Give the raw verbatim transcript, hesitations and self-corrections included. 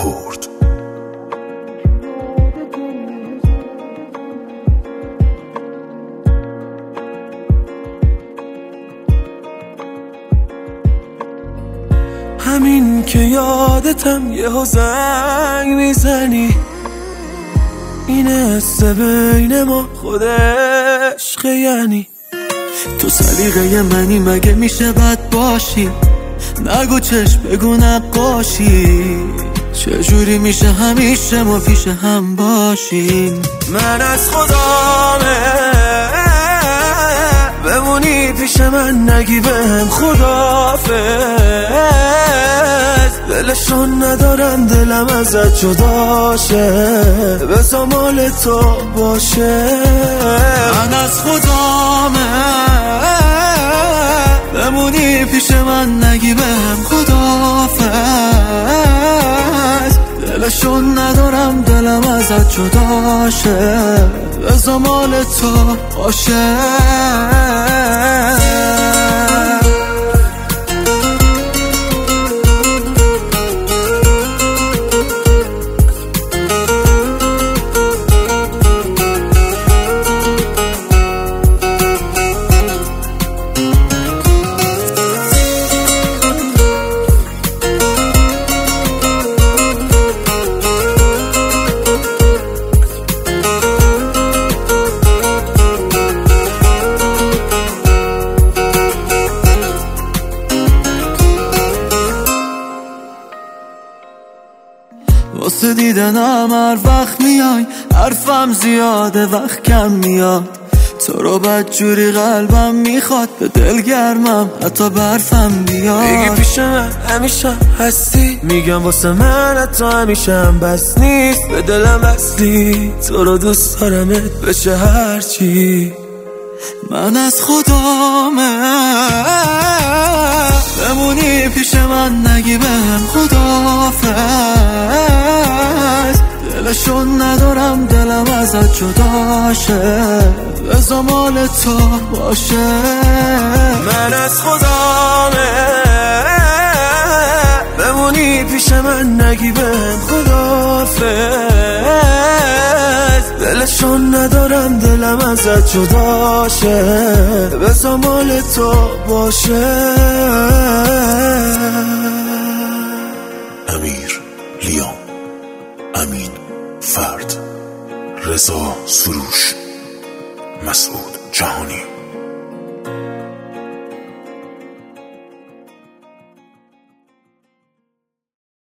کرد. همین که یادتم یه زنگ میزنی، این حس بین ما خود عشق، یعنی تو سلیقه منی مگه میشه بد باشی؟ نگو چشم بگو نقاشی، چجوری میشه همیشه ما پیش هم باشیم؟ من از خدامه بمونی پیش من، نگی بهم خداحافظ، دلشون ندارن دلم ازت جداشه، بذار مال تو باشه. من از خدامه بمونی پیش من، نگی بهم خداحافظ، دلشون ندارم دلم ازت جداشه، بذار مال تو باشه. واسه دیدنم هر وقت میای، حرفم زیاده وقت کم میاد، تو رو بدجوری قلبم میخواد، به دل گرمم حتی برفم بیاد. میگی پیش من همیشه هستی، میگم واسه من حتی همیشه هم بس نیست، به دلم بستی تو رو دوست دارمت بشه هرچی. من از خدامه بمونی پیش من، نگی بهم خداحافظ، دلشون ندارم دلم ازت جداشه، بذار مال تو باشه. من از خدامه بمونی پیش من، نگی بهم خداحافظ، دلشون ندارم دلم ازت جداشه، بذار مال تو باشه. امیر، لیام، امین، فرد، رضا سروش، مسعود جهانی.